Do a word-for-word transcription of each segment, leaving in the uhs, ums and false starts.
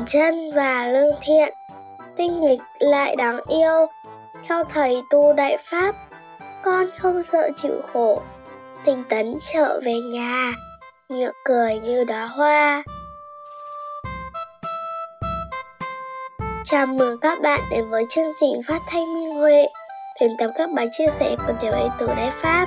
chân và lương thiện, tinh nghịch lại đáng yêu. Theo thầy tu đại pháp, con không sợ chịu khổ, tinh tấn trở về nhà, miệng cười như đóa hoa. Chào mừng các bạn đến với chương trình phát thanh Minh Huệ, tuyển tập các bài chia sẻ của tiểu đệ tử Đại Pháp.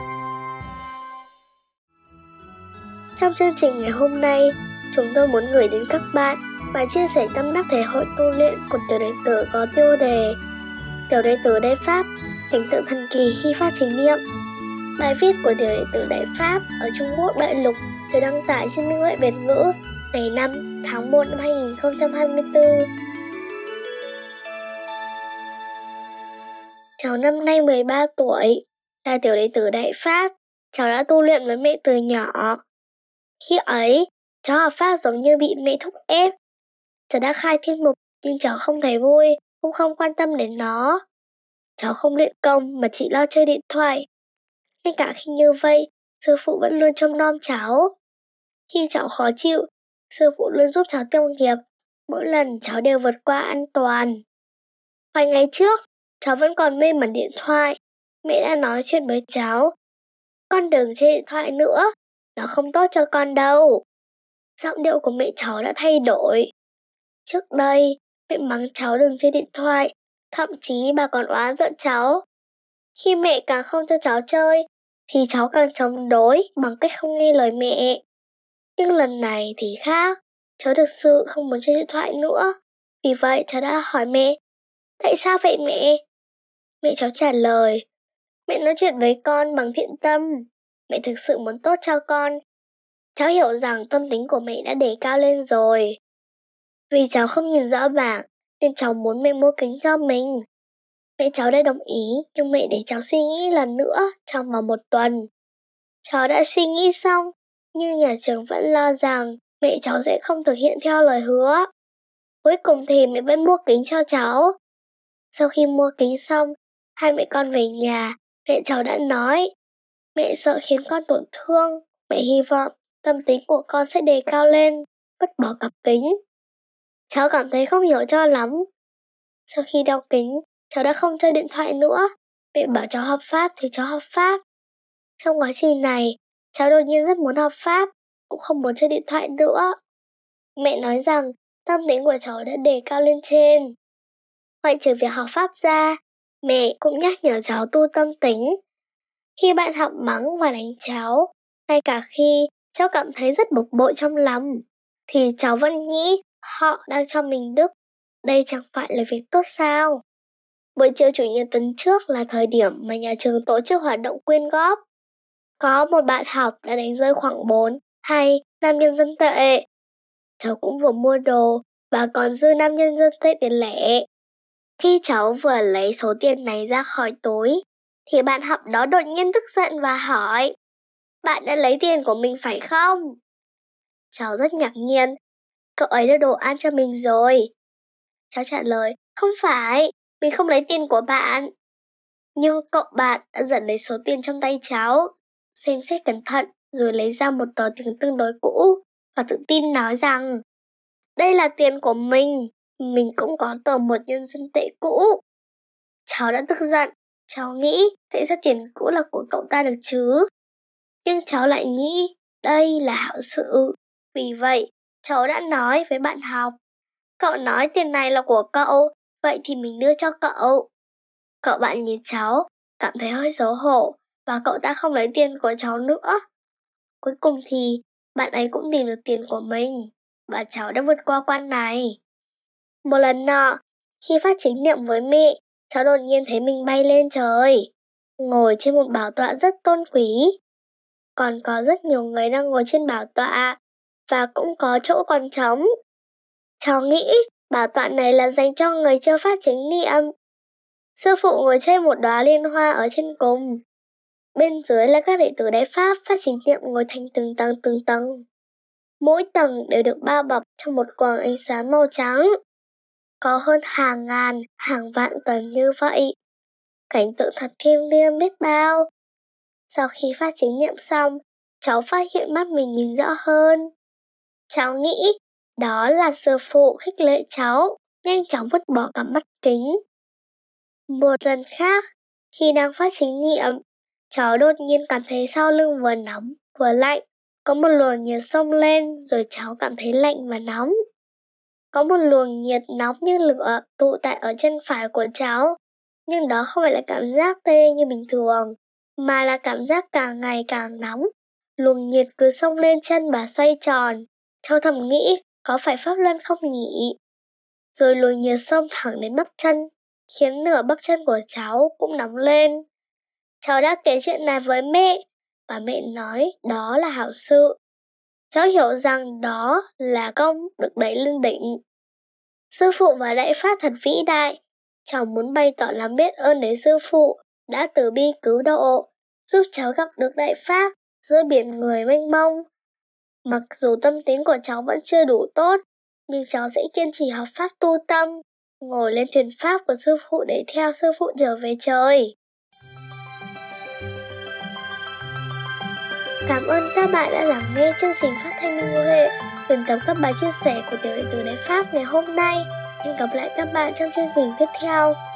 Trong chương trình ngày hôm nay, chúng tôi muốn gửi đến các bạn bài chia sẻ tâm đắc thể hội tu luyện của tiểu đệ tử có tiêu đề Tiểu đệ tử Đại Pháp, cảnh tượng thần kỳ khi phát chánh niệm. Bài viết của tiểu đệ tử Đại Pháp ở Trung Quốc đại lục được đăng tải trên Minh Huệ Việt ngữ ngày năm tháng một năm hai nghìn không trăm hai mươi tư. Cháu năm nay mười ba tuổi, là tiểu đệ tử Đại Pháp. Cháu đã tu luyện với mẹ từ nhỏ. Khi ấy, cháu học Pháp giống như bị mẹ thúc ép. Cháu đã khai thiên mục nhưng cháu không thấy vui, cũng không quan tâm đến nó. Cháu không luyện công mà chỉ lo chơi điện thoại. Ngay cả khi như vậy, sư phụ vẫn luôn trông nom cháu. Khi cháu khó chịu, sư phụ luôn giúp cháu tiêu nghiệp. Mỗi lần cháu đều vượt qua an toàn. Vài ngày trước, cháu vẫn còn mê mẩn điện thoại. Mẹ đã nói chuyện với cháu. Con đừng chơi điện thoại nữa, nó không tốt cho con đâu. Giọng điệu của mẹ cháu đã thay đổi. Trước đây, mẹ mắng cháu đừng chơi điện thoại, thậm chí bà còn oán giận cháu. Khi mẹ càng không cho cháu chơi, thì cháu càng chống đối bằng cách không nghe lời mẹ. Nhưng lần này thì khác, cháu thực sự không muốn chơi điện thoại nữa. Vì vậy cháu đã hỏi mẹ, tại sao vậy mẹ? Mẹ cháu trả lời, mẹ nói chuyện với con bằng thiện tâm, mẹ thực sự muốn tốt cho con. Cháu hiểu rằng tâm tính của mẹ đã đề cao lên rồi. Vì cháu không nhìn rõ bảng, nên cháu muốn mẹ mua kính cho mình. Mẹ cháu đã đồng ý, nhưng mẹ để cháu suy nghĩ lần nữa trong vòng một tuần. Cháu đã suy nghĩ xong, nhưng nhà trường vẫn lo rằng mẹ cháu sẽ không thực hiện theo lời hứa. Cuối cùng thì mẹ vẫn mua kính cho cháu. Sau khi mua kính xong, hai mẹ con về nhà, mẹ cháu đã nói, mẹ sợ khiến con tổn thương, mẹ hy vọng tâm tính của con sẽ đề cao lên, vứt bỏ cặp kính. Cháu cảm thấy không hiểu cho lắm. Sau khi đeo kính, cháu đã không chơi điện thoại nữa. Mẹ bảo cháu học Pháp thì cháu học Pháp. Trong quá trình này, cháu đột nhiên rất muốn học Pháp, cũng không muốn chơi điện thoại nữa. Mẹ nói rằng tâm tính của cháu đã đề cao lên trên. Ngoại trừ việc học Pháp ra, mẹ cũng nhắc nhở cháu tu tâm tính. Khi bạn học mắng và đánh cháu, ngay cả khi cháu cảm thấy rất bực bội trong lòng, thì cháu vẫn nghĩ họ đang cho mình đức. Đây chẳng phải là việc tốt sao? Buổi chiều chủ nhật tuần trước là thời điểm mà nhà trường tổ chức hoạt động quyên góp. Có một bạn học đã đánh rơi khoảng bốn hay năm nhân dân tệ. Cháu cũng vừa mua đồ và còn dư năm nhân dân tệ tiền lẻ. Khi cháu vừa lấy số tiền này ra khỏi túi, thì bạn học đó đột nhiên tức giận và hỏi, bạn đã lấy tiền của mình phải không? Cháu rất ngạc nhiên, cậu ấy đã đồ ăn cho mình rồi. Cháu trả lời, không phải, mình không lấy tiền của bạn. Nhưng cậu bạn đã giật lấy số tiền trong tay cháu, xem xét cẩn thận rồi lấy ra một tờ tiền tương đối cũ và tự tin nói rằng, đây là tiền của mình, mình cũng có tờ một nhân dân tệ cũ. Cháu đã tức giận, cháu nghĩ tại sao tiền cũ là của cậu ta được chứ? Nhưng cháu lại nghĩ đây là hảo sự. Vì vậy, cháu đã nói với bạn học, cậu nói tiền này là của cậu, vậy thì mình đưa cho cậu. Cậu bạn nhìn cháu, cảm thấy hơi xấu hổ và cậu ta không lấy tiền của cháu nữa. Cuối cùng thì bạn ấy cũng tìm được tiền của mình và cháu đã vượt qua quan này. Một lần nọ, khi phát chánh niệm với mẹ, cháu đột nhiên thấy mình bay lên trời, ngồi trên một bảo tọa rất tôn quý. Còn có rất nhiều người đang ngồi trên bảo tọa và cũng có chỗ còn trống. Cháu nghĩ bảo tọa này là dành cho người chưa phát chánh niệm. Sư phụ ngồi trên một đóa liên hoa ở trên cùng. Bên dưới là các đệ tử Đại Pháp phát chánh niệm ngồi thành từng tầng từng tầng. Mỗi tầng đều được bao bọc trong một quầng ánh sáng màu trắng. Có hơn hàng ngàn, hàng vạn tầng như vậy. Cảnh tượng thật thiêng liêng biết bao. Sau khi phát chánh niệm xong, cháu phát hiện mắt mình nhìn rõ hơn. Cháu nghĩ Đó là sư phụ khích lệ cháu, nhanh chóng vứt bỏ cả mắt kính. Một lần khác, khi đang phát chính nghiệm, cháu đột nhiên cảm thấy sau lưng vừa nóng vừa lạnh. Có một luồng nhiệt xông lên rồi cháu cảm thấy lạnh và nóng. Có một luồng nhiệt nóng như lửa tụ tại ở chân phải của cháu. Nhưng đó không phải là cảm giác tê như bình thường, mà là cảm giác càng ngày càng nóng. Luồng nhiệt cứ xông lên chân và xoay tròn. Cháu thầm nghĩ, có phải pháp luân không nhỉ? Rồi luồng nhiệt xông thẳng đến bắp chân, khiến nửa bắp chân của cháu cũng nóng lên. Cháu đã kể chuyện này với mẹ, và mẹ nói đó là hảo sự. Cháu hiểu rằng đó là công được đẩy lên đỉnh. Sư phụ và đại pháp thật vĩ đại. Cháu muốn bày tỏ lòng biết ơn đến sư phụ đã từ bi cứu độ, giúp cháu gặp được đại pháp giữa biển người mênh mông. Mặc dù tâm tính của cháu vẫn chưa đủ tốt, nhưng cháu sẽ kiên trì học pháp tu tâm, ngồi lên thuyền pháp của sư phụ để theo sư phụ trở về trời. Cảm ơn các bạn đã lắng nghe chương trình phát thanh Minh Huệ, tuyển tập các bài chia sẻ của tiểu đệ tử Đại Pháp ngày hôm nay. Hẹn gặp lại các bạn trong chương trình tiếp theo.